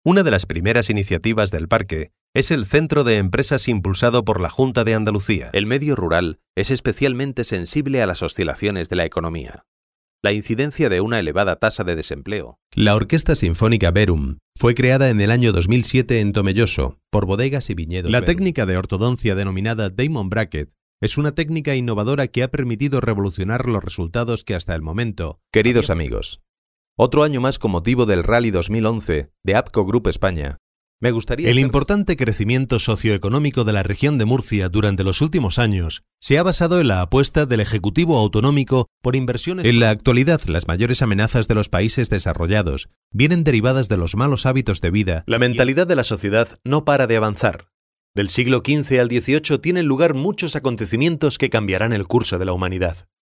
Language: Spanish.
Una de las primeras iniciativas del parque es el Centro de Empresas impulsado por la Junta de Andalucía. El medio rural es especialmente sensible a las oscilaciones de la economía. La incidencia de una elevada tasa de desempleo. La Orquesta Sinfónica Verum fue creada en el año 2007 en Tomelloso por Bodegas y Viñedos La Verum. técnica de ortodoncia denominada Diamond Bracket es una técnica innovadora que ha permitido revolucionar los resultados que hasta el momento. Queridos amigos, otro año más con motivo del Rally 2011 de APCO Group España. Me gustaría... El importante crecimiento socioeconómico de la región de Murcia durante los últimos años se ha basado en la apuesta del Ejecutivo Autonómico por inversiones. En la actualidad, las mayores amenazas de los países desarrollados vienen derivadas de los malos hábitos de vida. La mentalidad de la sociedad no para de avanzar. Del siglo XV al XVIII tienen lugar muchos acontecimientos que cambiarán el curso de la humanidad.